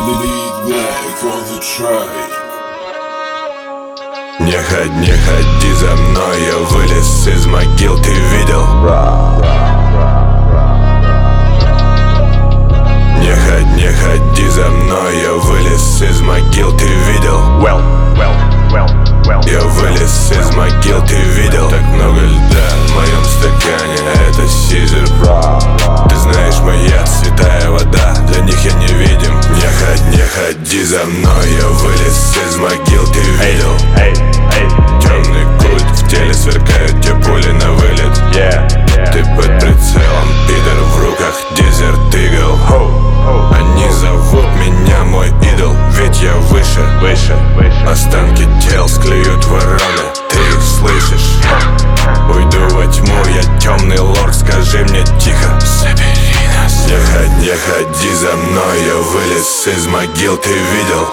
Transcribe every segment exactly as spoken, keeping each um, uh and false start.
Не ходи, не ходи за мной, я вылез из могил, ты видел? Не ходи, не ходи за мной, я вылез из могил, ты видел? Well, well, well, well. Я вылез из могил, ты видел? Так много льда в моем стакане, это Сизер. Ты знаешь, моя святая вода, для них я невидим. Не ходи, не ходи за мной, я вылез из могил, ты видел? Эй, эй, Темный культ, в теле сверкают те пули на вылет. yeah, yeah, Ты под yeah. прицелом, пидор, в руках Desert Eagle. Ho, ho, Они зовут меня мой идол, ведь я выше. выше, выше. Останки тел склеют вороны, ты их слышишь? Уйду во тьму, я темный лорд, скажи мне тихо, забери нас. Не ходи, не ходи за мной, я вылез из могил, ты видел?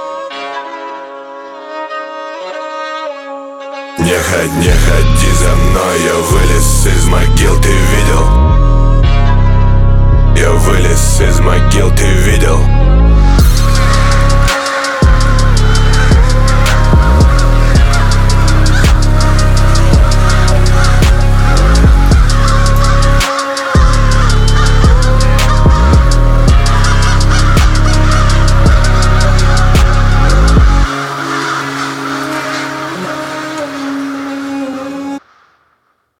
Не ходи, не ходи за мной, я вылез из могил, ты видел? Я вылез из могил, ты видел?